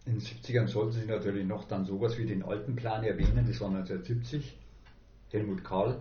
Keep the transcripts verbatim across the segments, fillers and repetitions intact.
In den siebzigern sollten Sie natürlich noch dann sowas wie den Alpenplan erwähnen, das war neunzehnhundertsiebzig, Helmut Karl.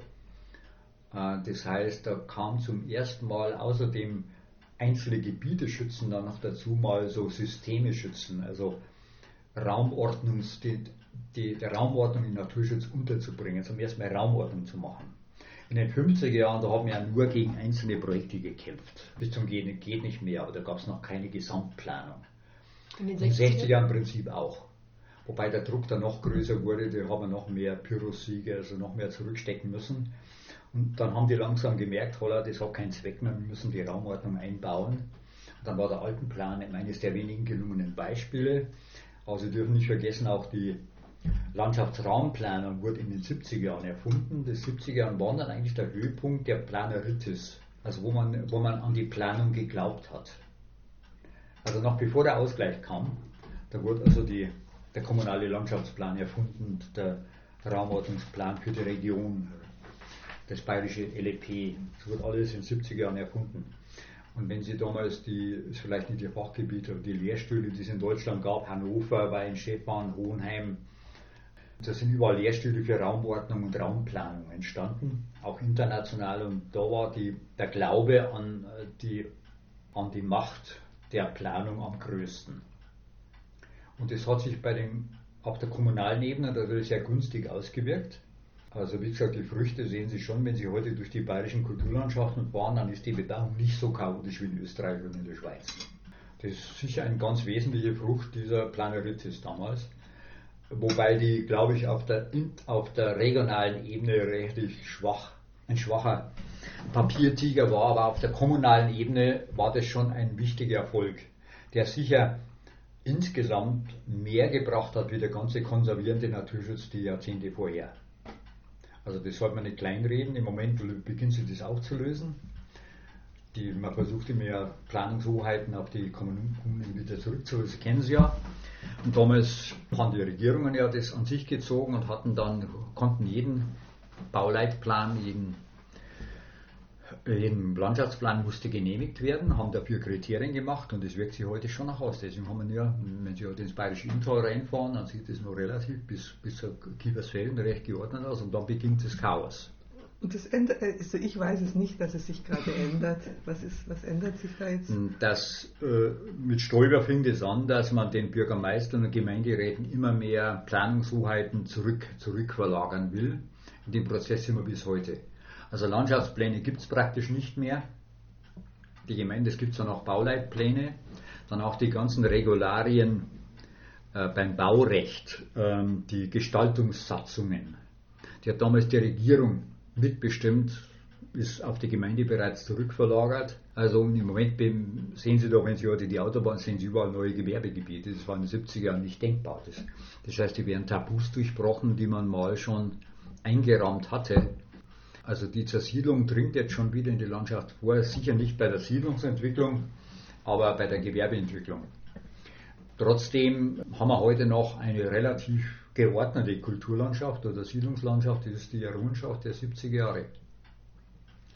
Das heißt, da kam zum ersten Mal außerdem einzelne Gebiete schützen, dann noch dazu mal so Systeme schützen, also Raumordnungs, die, die, die Raumordnung im Naturschutz unterzubringen, zum ersten Mal Raumordnung zu machen. In den fünfziger Jahren, da haben wir ja nur gegen einzelne Projekte gekämpft. Bis zum Geht, geht nicht mehr, aber da gab es noch keine Gesamtplanung. In den sechziger Jahren im Prinzip auch. Wobei der Druck dann noch größer wurde, da haben wir noch mehr Pyrrhussiege, also noch mehr zurückstecken müssen. Und dann haben die langsam gemerkt, holla, das hat keinen Zweck mehr, wir müssen die Raumordnung einbauen. Und dann war der Alpenplan eines der wenigen gelungenen Beispiele. Also Sie dürfen nicht vergessen, auch die Landschaftsraumplanung wurde in den siebziger Jahren erfunden. Die siebziger Jahren waren dann eigentlich der Höhepunkt der Planeritis, also wo man, wo man an die Planung geglaubt hat. Also noch bevor der Ausgleich kam, da wurde also die, der kommunale Landschaftsplan erfunden, der Raumordnungsplan für die Region, das bayerische L E P, das wurde alles in den siebziger Jahren erfunden. Und wenn Sie damals die, ist vielleicht nicht Ihr Fachgebiet, aber die Lehrstühle, die es in Deutschland gab, Hannover, Weinstefan, Hohenheim, da sind überall Lehrstühle für Raumordnung und Raumplanung entstanden, auch international. Und da war die, der Glaube an die, an die Macht der Planung am größten. Und das hat sich bei den, auf der kommunalen Ebene natürlich sehr günstig ausgewirkt. Also wie gesagt, die Früchte sehen Sie schon, wenn Sie heute durch die bayerischen Kulturlandschaften fahren, dann ist die Bebauung nicht so chaotisch wie in Österreich und in der Schweiz. Das ist sicher eine ganz wesentliche Frucht dieser Planeritis damals. Wobei die, glaube ich, auf der, auf der regionalen Ebene relativ schwach, ein schwacher Papiertiger war, aber auf der kommunalen Ebene war das schon ein wichtiger Erfolg, der sicher insgesamt mehr gebracht hat wie der ganze konservierende Naturschutz die Jahrzehnte vorher. Also das sollte man nicht kleinreden, im Moment beginnt sich das aufzulösen. Die, man versucht immer ja Planungshoheiten auf die Kommunen wieder zurückzuholen, das kennen Sie ja. Und damals haben die Regierungen ja das an sich gezogen und hatten dann, konnten jeden Bauleitplan, jeden, jeden Landschaftsplan musste genehmigt werden, haben dafür Kriterien gemacht und das wirkt sich heute schon noch aus. Deswegen haben wir ja, wenn Sie heute ins Bayerische Inntal reinfahren, dann sieht das noch relativ bis, bis zur Kiefersfelden recht geordnet aus und dann beginnt das Chaos. Und das ändert, also ich weiß es nicht, dass es sich gerade ändert. Was ist, was ändert sich da jetzt? Das, äh, mit Stoiber fing es an, dass man den Bürgermeistern und Gemeinderäten immer mehr Planungshoheiten zurück, zurückverlagern will. In dem Prozess sind wir bis heute. Also Landschaftspläne gibt es praktisch nicht mehr. Die Gemeinde, es gibt zwar noch Bauleitpläne, dann auch die ganzen Regularien äh, beim Baurecht, äh, die Gestaltungssatzungen. Die hat damals die Regierung mitbestimmt, ist auf die Gemeinde bereits zurückverlagert. Also im Moment sehen Sie doch, wenn Sie heute die Autobahn sehen, Sie überall neue Gewerbegebiete. Das war in den siebziger Jahren nicht denkbar. Das, das heißt, die werden Tabus durchbrochen, die man mal schon eingerahmt hatte. Also die Zersiedlung dringt jetzt schon wieder in die Landschaft vor, sicher nicht bei der Siedlungsentwicklung, aber bei der Gewerbeentwicklung. Trotzdem haben wir heute noch eine relativ geordnete Kulturlandschaft oder Siedlungslandschaft, das ist die Errungenschaft der siebziger Jahre.